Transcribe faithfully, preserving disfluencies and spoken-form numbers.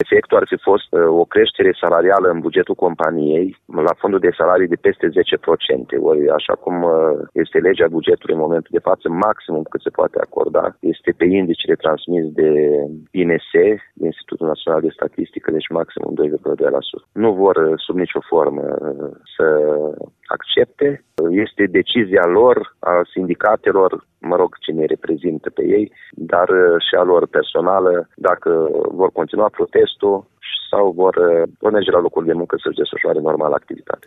efectul ar fi fost o creștere salarială în bugetul companiei la fondul de salarii de peste zece la sută. Ori, așa cum este legea bugetului în momentul de față, maximum cât se poate acorda este pe indicele transmis de I N S, Institutul Național de Statistică, deci maximum doi virgulă doi la sută. Nu vor sub nicio formă să accepte. Este decizia lor, a sindicatelor, mă rog, cine reprezintă pe ei, dar și a lor personală, dacă vor continua protestul sau vor, vor merge la locul de muncă să-și desfășoare normal activitatea.